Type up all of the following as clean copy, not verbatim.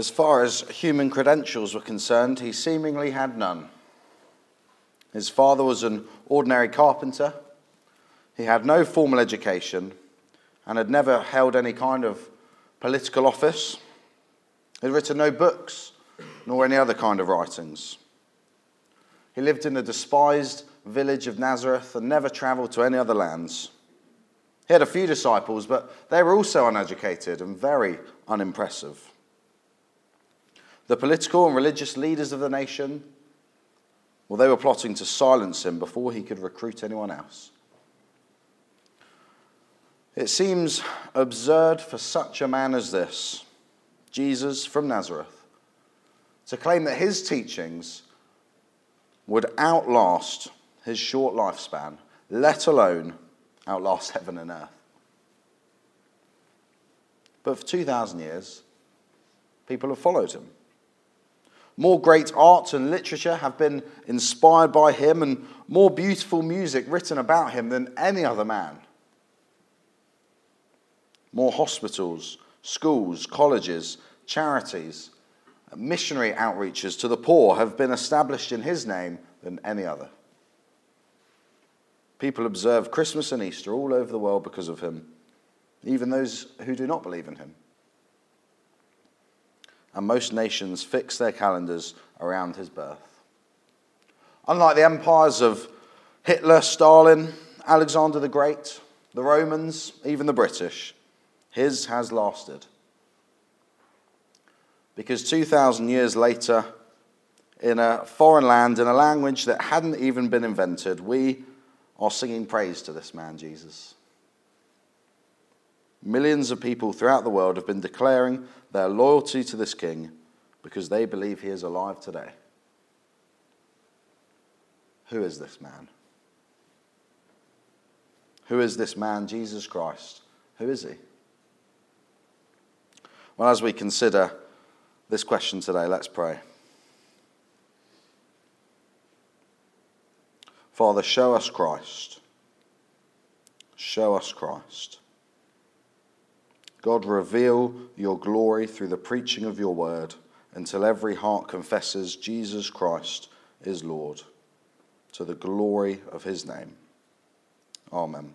As far as human credentials were concerned, he seemingly had none. His father was an ordinary carpenter. He had no formal education and had never held any kind of political office. He had written no books, nor any other kind of writings. He lived in the despised village of Nazareth and never travelled to any other lands. He had a few disciples, but they were also uneducated and very unimpressive. The political and religious leaders of the nation, well, they were plotting to silence him before he could recruit anyone else. It seems absurd for such a man as this, Jesus from Nazareth, to claim that his teachings would outlast his short lifespan, let alone outlast heaven and earth. But for 2,000 years, people have followed him. More great art and literature have been inspired by him, and more beautiful music written about him than any other man. More hospitals, schools, colleges, charities, missionary outreaches to the poor have been established in his name than any other. People observe Christmas and Easter all over the world because of him, even those who do not believe in him. And most nations fix their calendars around his birth. Unlike the empires of Hitler, Stalin, Alexander the Great, the Romans, even the British, his has lasted. Because 2,000 years later, in a foreign land, in a language that hadn't even been invented, we are singing praise to this man, Jesus. Millions of people throughout the world have been declaring their loyalty to this king because they believe he is alive today. Who is this man? Who is this man, Jesus Christ? Who is he? Well, as we consider this question today, let's pray. Father, show us Christ. Show us Christ. God, reveal your glory through the preaching of your word until every heart confesses Jesus Christ is Lord, to the glory of his name. Amen.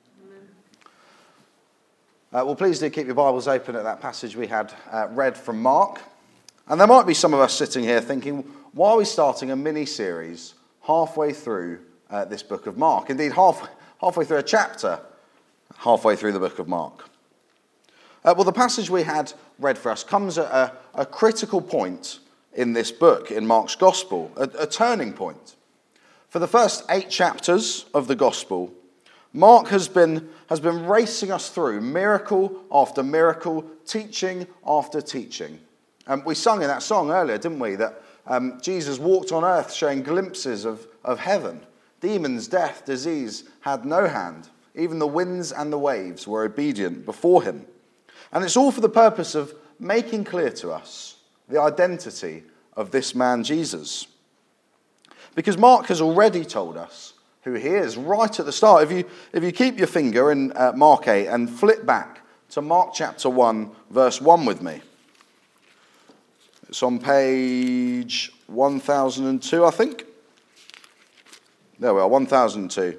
Well, please do keep your Bibles open at that passage we had read from Mark. And there might be some of us sitting here thinking, why are we starting a mini-series halfway through this book of Mark? Indeed, halfway through a chapter, halfway through the book of Mark. Well, the passage we had read for us comes at a critical point in this book, in Mark's Gospel, a turning point. For the first 8 chapters of the Gospel, Mark has been racing us through miracle after miracle, teaching after teaching. We sung in that song earlier, didn't we, that Jesus walked on earth showing glimpses of heaven. Demons, death, disease had no hand. Even the winds and the waves were obedient before him. And it's all for the purpose of making clear to us the identity of this man, Jesus. Because Mark has already told us who he is right at the start. If you keep your finger in Mark 8 and flip back to Mark chapter 1, verse 1 with me. It's on page 1002, I think. There we are, 1002.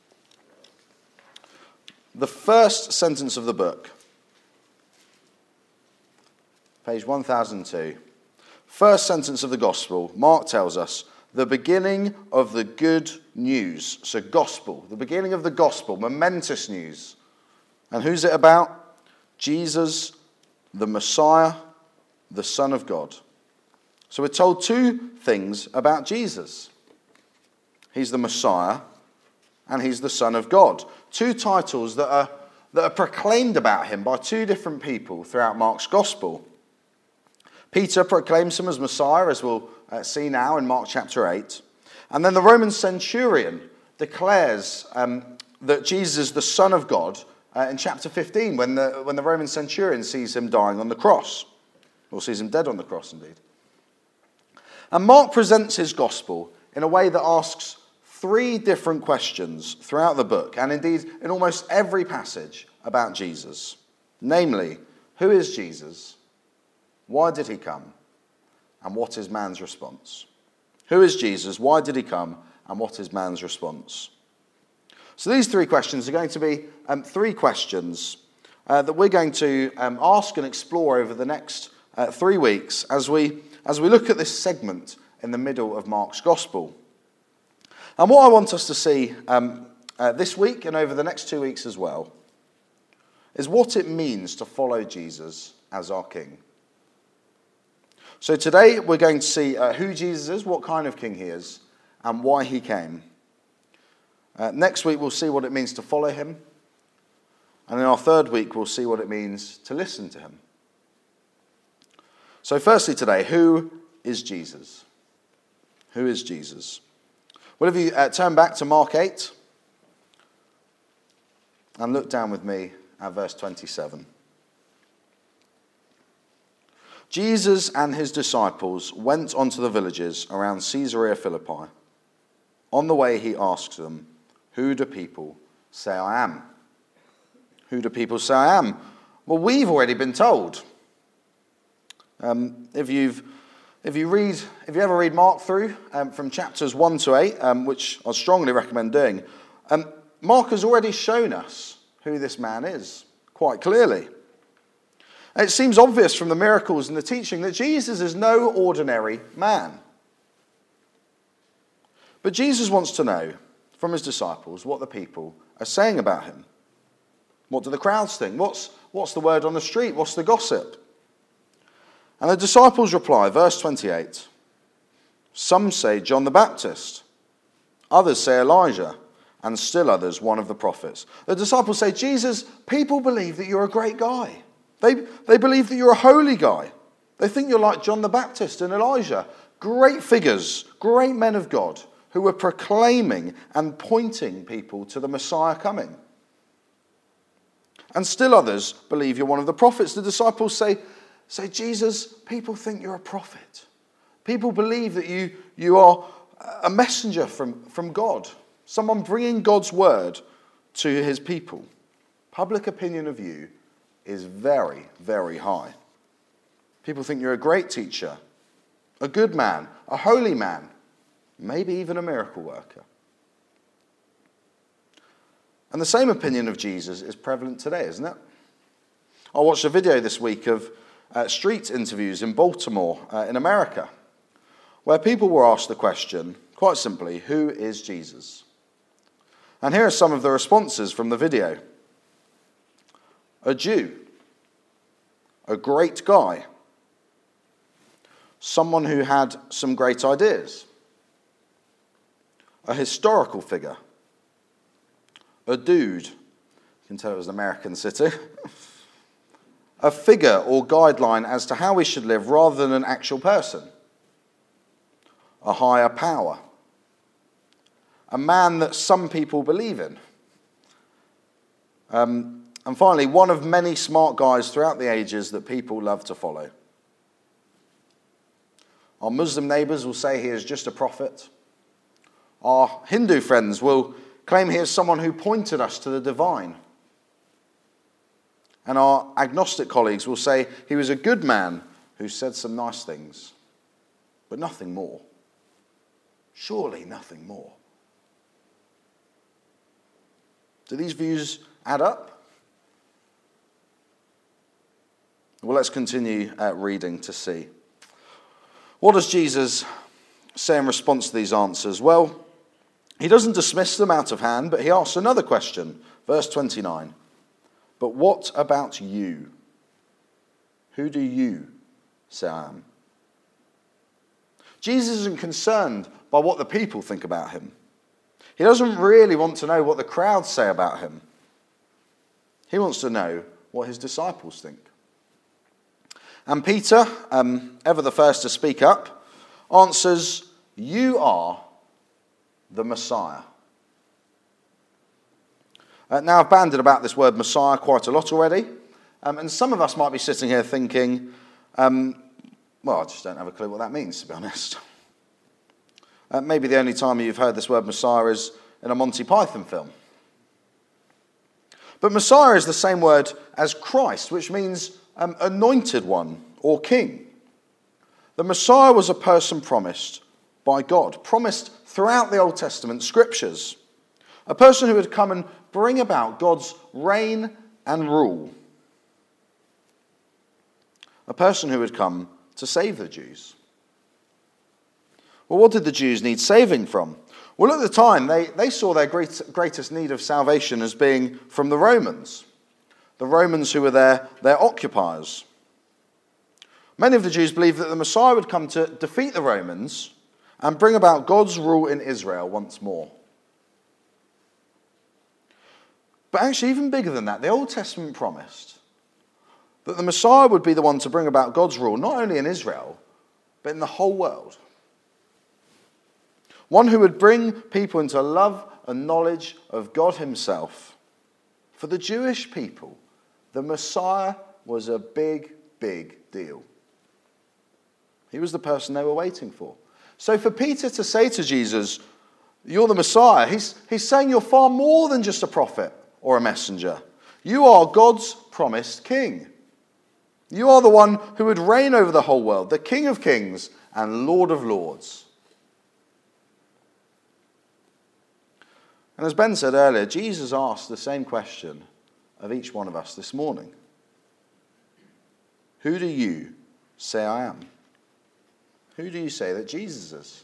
The first sentence of the book. Page 1002. First sentence of the Gospel, Mark tells us, the beginning of the good news. So gospel, the beginning of the gospel, momentous news. And who's it about? Jesus, the Messiah, the Son of God. So we're told 2 things about Jesus. He's the Messiah and he's the Son of God. 2 titles that are proclaimed about him by 2 different people throughout Mark's Gospel. Peter proclaims him as Messiah, as we'll see now in Mark chapter 8. And then the Roman centurion declares that Jesus is the Son of God in chapter 15, when the Roman centurion sees him dying on the cross, or sees him dead on the cross indeed. And Mark presents his gospel in a way that asks 3 different questions throughout the book, and indeed in almost every passage about Jesus. Namely, who is Jesus? Why did he come? And what is man's response? Who is Jesus? Why did he come? And what is man's response? So these three questions are going to be three questions that we're going to ask and explore over the next 3 weeks as we look at this segment in the middle of Mark's Gospel. And what I want us to see this week and over the next 2 weeks as well is what it means to follow Jesus as our King. So today we're going to see who Jesus is, what kind of king he is, and why he came. Next week we'll see what it means to follow him. And in our third week we'll see what it means to listen to him. So firstly today, who is Jesus? Who is Jesus? Well, if you turn back to Mark 8 and look down with me at verse 27. Jesus and his disciples went on to the villages around Caesarea Philippi. On the way he asks them, "Who do people say I am?" Who do people say I am? Well, we've already been told. If you ever read Mark through from chapters 1 to 8, which I strongly recommend doing, Mark has already shown us who this man is quite clearly. And it seems obvious from the miracles and the teaching that Jesus is no ordinary man. But Jesus wants to know from his disciples what the people are saying about him. What do the crowds think? What's the word on the street? What's the gossip? And the disciples reply, verse 28, "Some say John the Baptist, others say Elijah, and still others one of the prophets." The disciples say, "Jesus, people believe that you're a great guy. They believe that you're a holy guy. They think you're like John the Baptist and Elijah, great figures, great men of God who were proclaiming and pointing people to the Messiah coming. And still others believe you're one of the prophets." The disciples say, "Jesus, people think you're a prophet. People believe that you are a messenger from God, someone bringing God's word to his people. Public opinion of you is very, very high. People think you're a great teacher, a good man, a holy man, maybe even a miracle worker." And the same opinion of Jesus is prevalent today, isn't it? I watched a video this week of street interviews in Baltimore in America, where people were asked the question, quite simply, who is Jesus? And here are some of the responses from the video. A Jew, a great guy, someone who had some great ideas, a historical figure, a dude, you can tell it was an American city, a figure or guideline as to how we should live rather than an actual person, a higher power, a man that some people believe in, and finally, one of many smart guys throughout the ages that people love to follow. Our Muslim neighbours will say he is just a prophet. Our Hindu friends will claim he is someone who pointed us to the divine. And our agnostic colleagues will say he was a good man who said some nice things, but nothing more. Surely nothing more. Do these views add up? Well, let's continue reading to see. What does Jesus say in response to these answers? Well, he doesn't dismiss them out of hand, but he asks another question. Verse 29. "But what about you? Who do you say I am?" Jesus isn't concerned by what the people think about him. He doesn't really want to know what the crowds say about him. He wants to know what his disciples think. And Peter, ever the first to speak up, answers, "You are the Messiah." Now, I've bandied about this word Messiah quite a lot already, and some of us might be sitting here thinking, well, I just don't have a clue what that means, to be honest. Maybe the only time you've heard this word Messiah is in a Monty Python film. But Messiah is the same word as Christ, which means anointed one or king. The Messiah was a person promised by God, promised throughout the Old Testament scriptures. A person who would come and bring about God's reign and rule. A person who would come to save the Jews. Well, what did the Jews need saving from? Well, at the time, they saw their greatest need of salvation as being from the Romans. The Romans who were their occupiers. Many of the Jews believed that the Messiah would come to defeat the Romans and bring about God's rule in Israel once more. But actually, even bigger than that, the Old Testament promised that the Messiah would be the one to bring about God's rule, not only in Israel, but in the whole world. One who would bring people into love and knowledge of God himself. For the Jewish people, the Messiah was a big, big deal. He was the person they were waiting for. So for Peter to say to Jesus, "You're the Messiah," he's saying you're far more than just a prophet or a messenger. You are God's promised king. You are the one who would reign over the whole world, the King of Kings and Lord of Lords. And as Ben said earlier, Jesus asked the same question of each one of us this morning. Who do you say I am? Who do you say that Jesus is?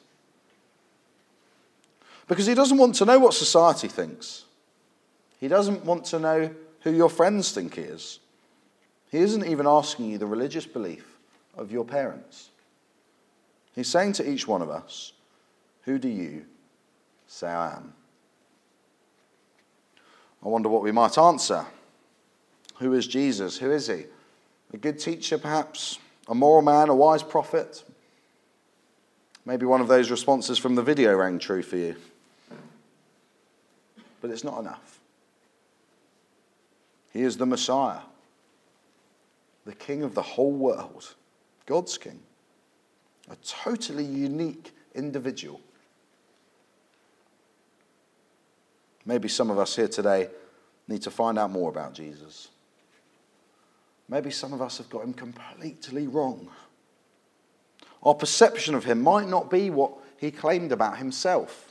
Because he doesn't want to know what society thinks. He doesn't want to know who your friends think he is. He isn't even asking you the religious belief of your parents. He's saying to each one of us, who do you say I am? I wonder what we might answer. Who is Jesus? Who is he? A good teacher, perhaps? A moral man? A wise prophet? Maybe one of those responses from the video rang true for you. But it's not enough. He is the Messiah, the King of the whole world, God's King, a totally unique individual. Maybe some of us here today need to find out more about Jesus. Maybe some of us have got him completely wrong. Our perception of him might not be what he claimed about himself.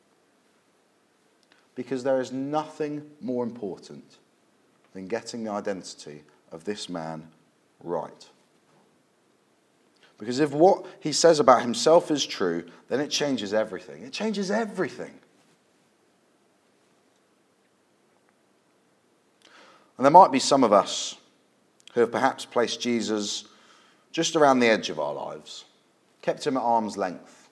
Because there is nothing more important than getting the identity of this man right. Because if what he says about himself is true, then it changes everything. It changes everything. And there might be some of us who have perhaps placed Jesus just around the edge of our lives, kept him at arm's length.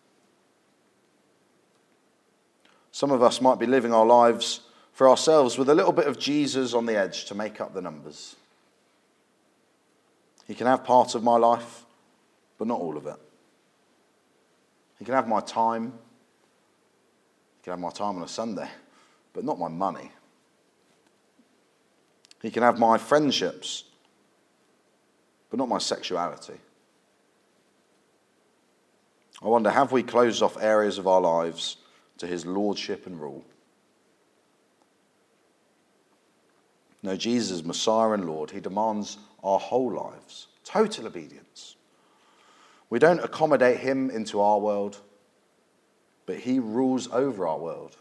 Some of us might be living our lives for ourselves with a little bit of Jesus on the edge to make up the numbers. He can have part of my life, but not all of it. He can have my time. He can have my time on a Sunday, but not my money. He can have my friendships, but not my sexuality. I wonder, have we closed off areas of our lives to his lordship and rule? No, Jesus, Messiah and Lord, he demands our whole lives, total obedience. We don't accommodate him into our world, but he rules over our world.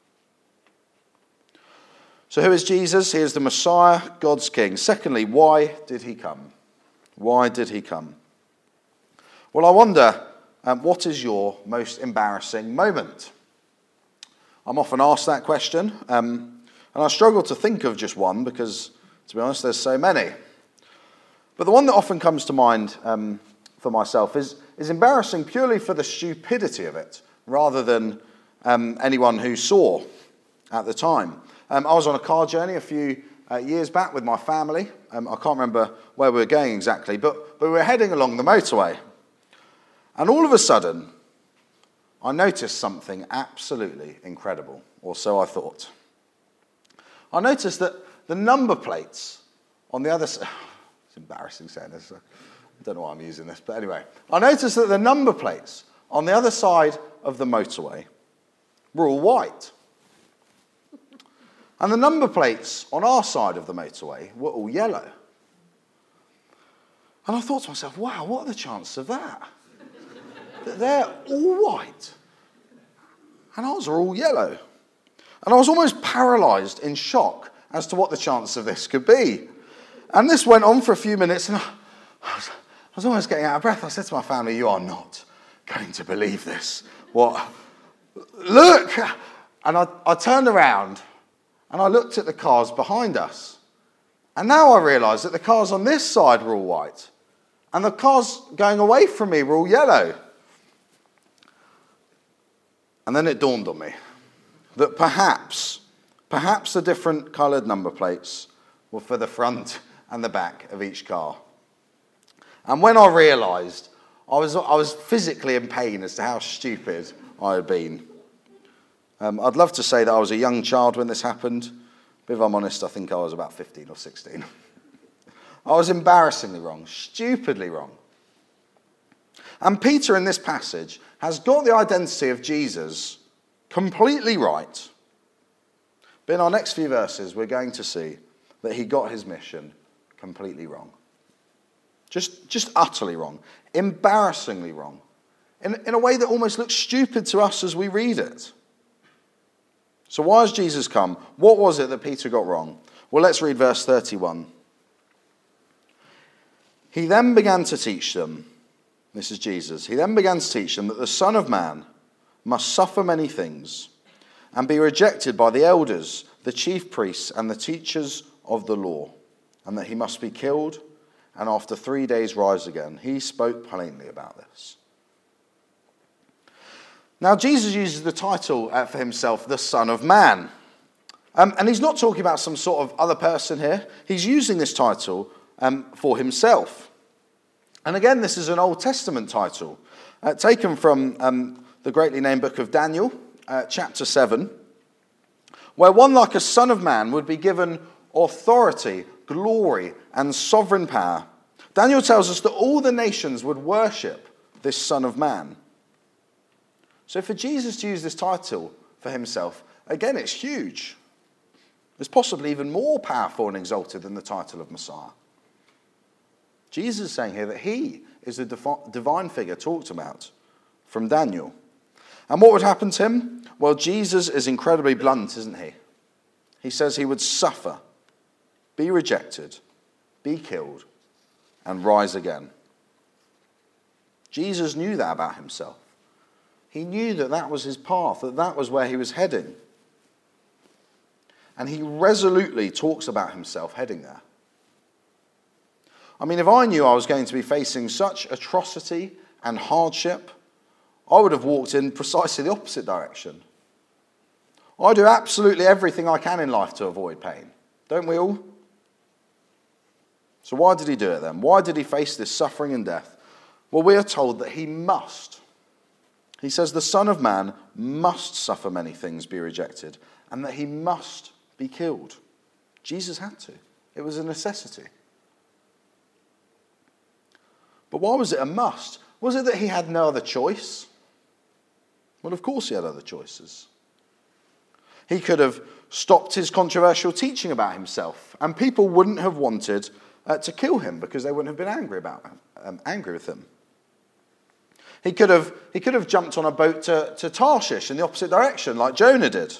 So who is Jesus? He is the Messiah, God's King. Secondly, why did he come? Why did he come? Well, I wonder, what is your most embarrassing moment? I'm often asked that question, and I struggle to think of just one because, to be honest, there's so many. But the one that often comes to mind for myself is embarrassing purely for the stupidity of it, rather than anyone who saw at the time. I was on a car journey a few years back with my family. I can't remember where we were going exactly, but we were heading along the motorway. And all of a sudden, I noticed something absolutely incredible, or so I thought. I noticed that the number plates on the other side... It's embarrassing saying this. I don't know why I'm using this, but anyway. I noticed that the number plates on the other side of the motorway were all white. And the number plates on our side of the motorway were all yellow. And I thought to myself, wow, what are the chances of that? That they're all white and ours are all yellow. And I was almost paralysed in shock as to what the chance of this could be. And this went on for a few minutes, and I was almost getting out of breath. I said to my family, you are not going to believe this. What? Look! And I turned around and I looked at the cars behind us. And now I realise that the cars on this side were all white. And the cars going away from me were all yellow. And then it dawned on me that perhaps the different coloured number plates were for the front and the back of each car. And when I realised, I was physically in pain as to how stupid I had been. I'd love to say that I was a young child when this happened, but if I'm honest, I think I was about 15 or 16. I was embarrassingly wrong, stupidly wrong. And Peter in this passage has got the identity of Jesus completely right. But in our next few verses, we're going to see that he got his mission completely wrong. Just utterly wrong. Embarrassingly wrong. In a way that almost looks stupid to us as we read it. So why has Jesus come? What was it that Peter got wrong? Well, let's read verse 31. He then began to teach them, this is Jesus, he then began to teach them that the Son of Man must suffer many things and be rejected by the elders, the chief priests, and the teachers of the law, and that he must be killed and after 3 days rise again. He spoke plainly about this. Now, Jesus uses the title for himself, the Son of Man. And he's not talking about some sort of other person here. He's using this title for himself. And again, this is an Old Testament title, taken from the greatly named book of Daniel, chapter 7, where one like a son of man would be given authority, glory, and sovereign power. Daniel tells us that all the nations would worship this Son of Man. So for Jesus to use this title for himself, again, it's huge. It's possibly even more powerful and exalted than the title of Messiah. Jesus is saying here that he is the divine figure talked about from Daniel. And what would happen to him? Well, Jesus is incredibly blunt, isn't he? He says he would suffer, be rejected, be killed, and rise again. Jesus knew that about himself. He knew that that was his path, that that was where he was heading. And he resolutely talks about himself heading there. I mean, if I knew I was going to be facing such atrocity and hardship, I would have walked in precisely the opposite direction. I do absolutely everything I can in life to avoid pain. Don't we all? So why did he do it then? Why did he face this suffering and death? Well, we are told that he must. He says the Son of Man must suffer many things, be rejected, and that he must be killed. Jesus had to. It was a necessity. But why was it a must? Was it that he had no other choice? Well, of course he had other choices. He could have stopped his controversial teaching about himself, and people wouldn't have wanted to kill him because they wouldn't have been angry with him. He could have jumped on a boat to Tarshish in the opposite direction, like Jonah did.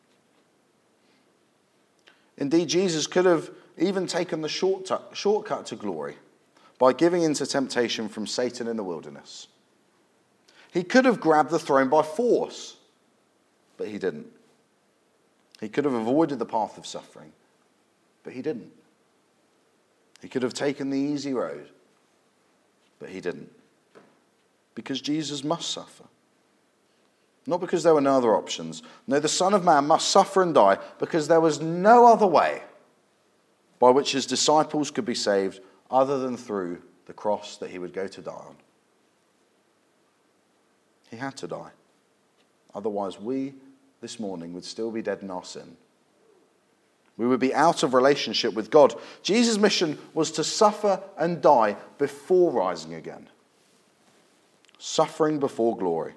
Indeed, Jesus could have even taken the shortcut to glory by giving in to temptation from Satan in the wilderness. He could have grabbed the throne by force, but he didn't. He could have avoided the path of suffering, but he didn't. He could have taken the easy road, but he didn't. Because Jesus must suffer. Not because there were no other options. No, the Son of Man must suffer and die because there was no other way by which his disciples could be saved other than through the cross that he would go to die on. He had to die. Otherwise, we this morning would still be dead in our sin. We would be out of relationship with God. Jesus' mission was to suffer and die before rising again. Suffering before glory.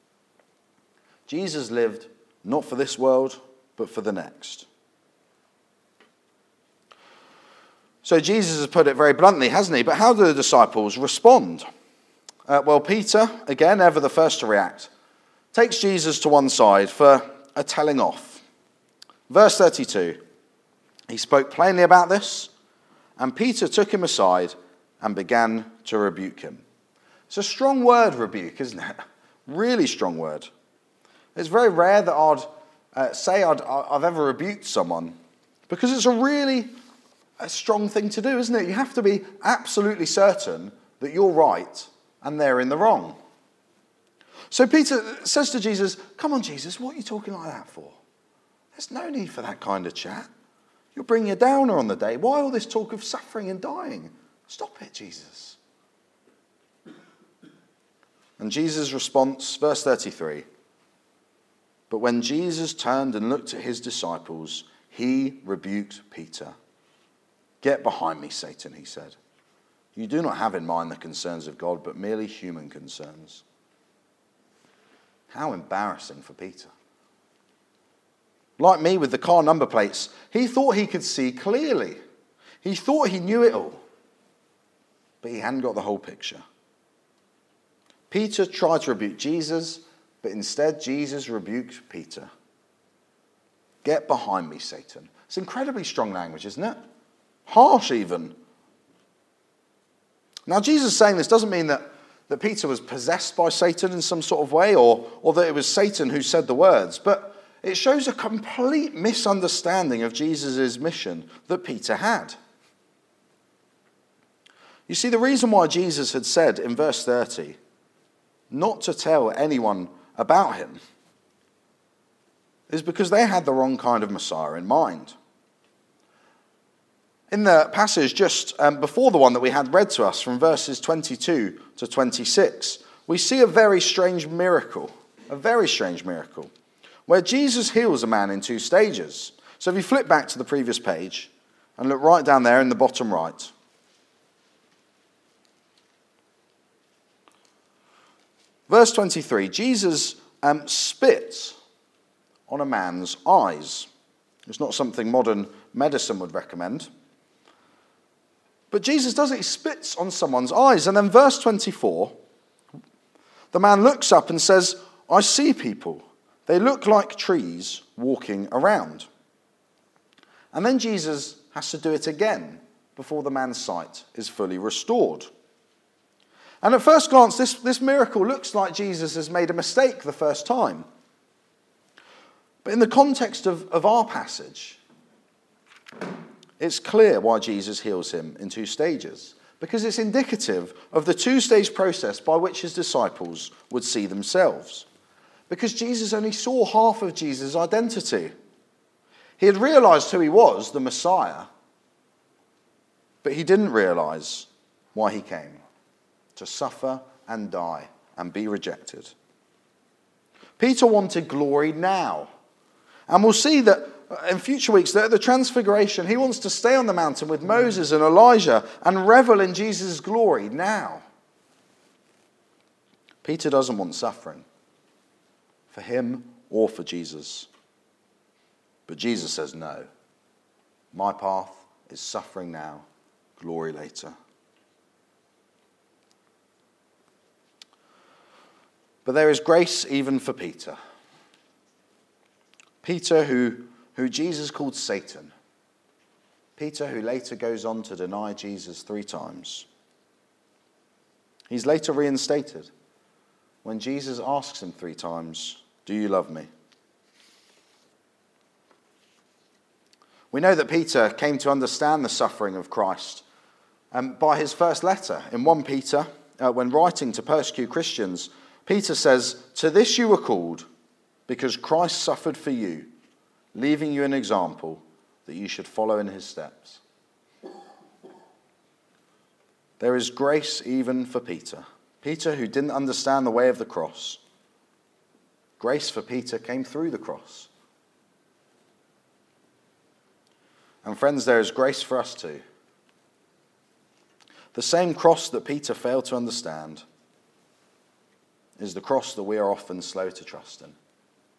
Jesus lived not for this world, but for the next. So Jesus has put it very bluntly, hasn't he? But how do the disciples respond? Well, Peter, again, ever the first to react, takes Jesus to one side for a telling off. Verse 32, he spoke plainly about this, and Peter took him aside and began to rebuke him. It's a strong word, rebuke, isn't it? Really strong word. It's very rare that I'd say I've ever rebuked someone, because it's a strong thing to do, isn't it? You have to be absolutely certain that you're right and they're in the wrong. So Peter says to Jesus, come on, Jesus, what are you talking like that for? There's no need for that kind of chat. You'll bring a downer on the day. Why all this talk of suffering and dying? Stop it, Jesus. And Jesus' response, verse 33, but when Jesus turned and looked at his disciples, he rebuked Peter. Get behind me, Satan, he said. You do not have in mind the concerns of God, but merely human concerns. How embarrassing for Peter. Like me with the car number plates, he thought he could see clearly. He thought he knew it all. But he hadn't got the whole picture. Peter tried to rebuke Jesus, but instead Jesus rebuked Peter. Get behind me, Satan. It's incredibly strong language, isn't it? Harsh even. Now, Jesus saying this doesn't mean that Peter was possessed by Satan in some sort of way, or that it was Satan who said the words, but it shows a complete misunderstanding of Jesus' mission that Peter had. You see, the reason why Jesus had said in verse 30 not to tell anyone about him is because they had the wrong kind of Messiah in mind. In the passage just before the one that we had read to us from verses 22 to 26, we see a very strange miracle, where Jesus heals a man in two stages. So if you flip back to the previous page and look right down there in the bottom right. Verse 23, Jesus spits on a man's eyes. It's not something modern medicine would recommend. But Jesus does it, he spits on someone's eyes. And then verse 24, the man looks up and says, I see people. They look like trees walking around. And then Jesus has to do it again before the man's sight is fully restored. And at first glance, this miracle looks like Jesus has made a mistake the first time. But in the context of our passage, it's clear why Jesus heals him in two stages, because it's indicative of the two-stage process by which his disciples would see themselves. Because Jesus only saw half of Jesus' identity. He had realized who he was, the Messiah, but he didn't realize why he came, to suffer and die and be rejected. Peter wanted glory now. And we'll see that in future weeks that at the Transfiguration, he wants to stay on the mountain with Moses and Elijah and revel in Jesus' glory now. Peter doesn't want suffering for him or for Jesus. But Jesus says, no, my path is suffering now, glory later. But there is grace even for Peter. Peter who Jesus called Satan. Peter who later goes on to deny Jesus 3 times. He's later reinstated when Jesus asks him 3 times, do you love me? We know that Peter came to understand the suffering of Christ by his first letter. In 1 Peter, when writing to persecute Christians, Peter says, to this you were called, because Christ suffered for you, leaving you an example that you should follow in his steps. There is grace even for Peter. Peter who didn't understand the way of the cross. Grace for Peter came through the cross. And friends, there is grace for us too. The same cross that Peter failed to understand is the cross that we are often slow to trust in.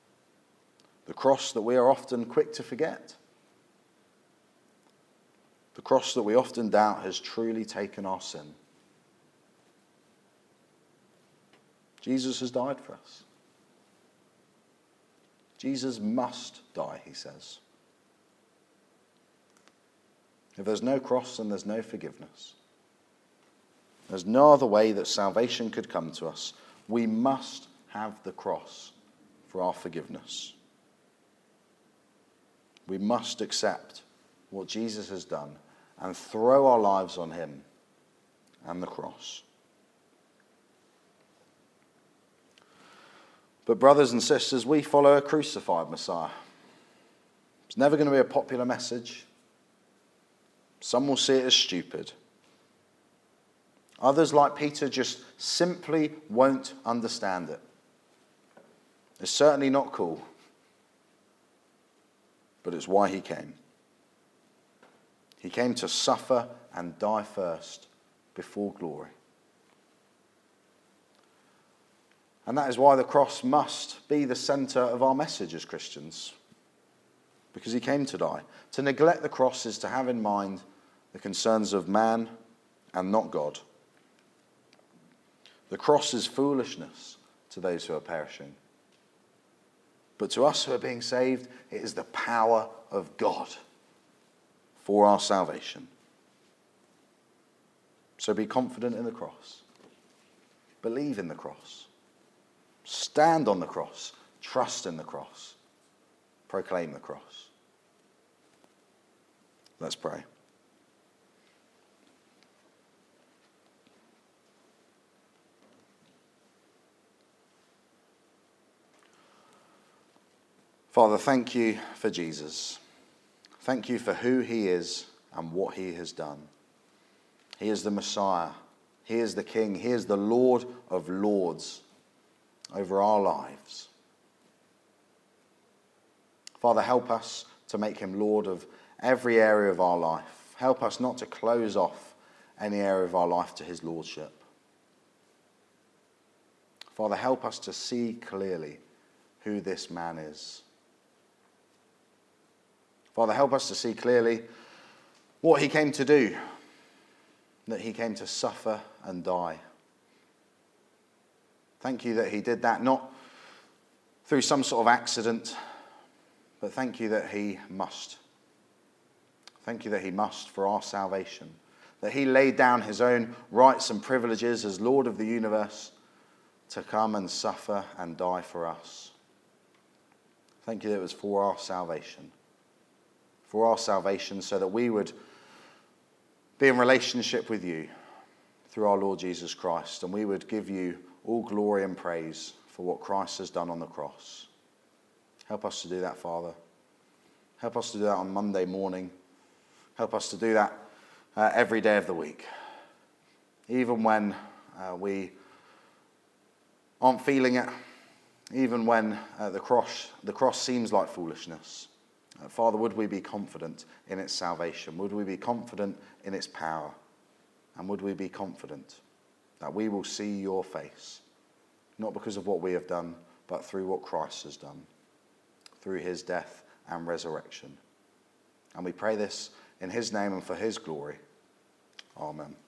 The cross that we are often quick to forget. The cross that we often doubt has truly taken our sin. Jesus has died for us. Jesus must die, he says. If there's no cross, then there's no forgiveness. There's no other way that salvation could come to us. We must have the cross for our forgiveness. We must accept what Jesus has done and throw our lives on him and the cross. But brothers and sisters, we follow a crucified Messiah. It's never going to be a popular message. Some will see it as stupid. Others, like Peter, just simply won't understand it. It's certainly not cool, but it's why he came. He came to suffer and die first before glory. And that is why the cross must be the centre of our message as Christians, because he came to die. To neglect the cross is to have in mind the concerns of man and not God. The cross is foolishness to those who are perishing. But to us who are being saved, it is the power of God for our salvation. So be confident in the cross. Believe in the cross. Stand on the cross. Trust in the cross. Proclaim the cross. Let's pray. Father, thank you for Jesus. Thank you for who he is and what he has done. He is the Messiah. He is the King. He is the Lord of Lords over our lives. Father, help us to make him Lord of every area of our life. Help us not to close off any area of our life to his lordship. Father, help us to see clearly who this man is. Father, help us to see clearly what he came to do, that he came to suffer and die. Thank you that he did that not through some sort of accident, but thank you that he must. Thank you that he must for our salvation, that he laid down his own rights and privileges as Lord of the universe to come and suffer and die for us. Thank you that it was for our salvation. For our salvation, so that we would be in relationship with you through our Lord Jesus Christ, and we would give you all glory and praise for what Christ has done on the cross. Help us to do that, Father. Help us to do that on Monday morning. Help us to do that every day of the week. Even when we aren't feeling it, even when the cross seems like foolishness. Father, would we be confident in its salvation? Would we be confident in its power? And would we be confident that we will see your face, not because of what we have done, but through what Christ has done, through his death and resurrection. And we pray this in his name and for his glory. Amen.